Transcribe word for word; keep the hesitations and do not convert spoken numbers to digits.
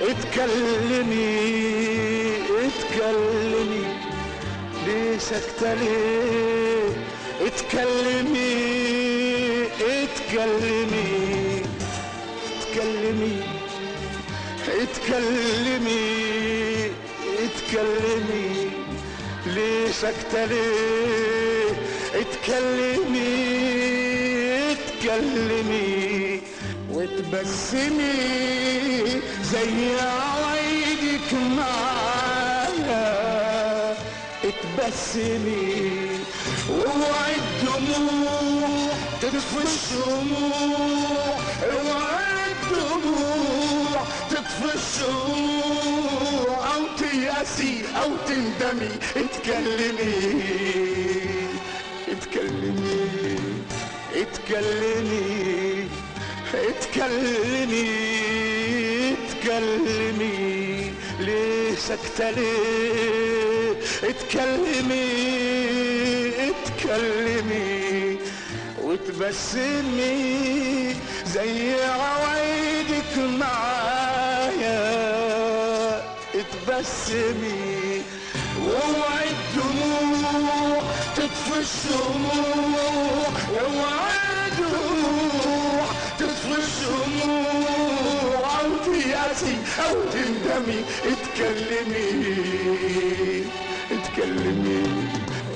اتكلمي اتكلمي، ليه ساكتة ليه؟ اتكلمي اتكلمي اتكلمي اتكلمي اتكلمي، ليه ساكتة ليه؟ اتكلمي اتكلمي وتبسمي زي عوايدك معايا، اتبسمي واوعي الدموع تطفي الشموع، اوعي الدموع تطفي الشموع، او تيأسي او تندمي، اتكلمي اتكلمي اتكلمي اتكلمي اتكلمي، ليه ساكتة ليه؟ اتكلمي اتكلمي وتبسمي زي عوايدك معايا، اتبسمي واوعي الدموع تطفي الشموع، اوعي الدموع تطفي الشموع، او تيأسي او تندمي، اتكلمي اتكلمي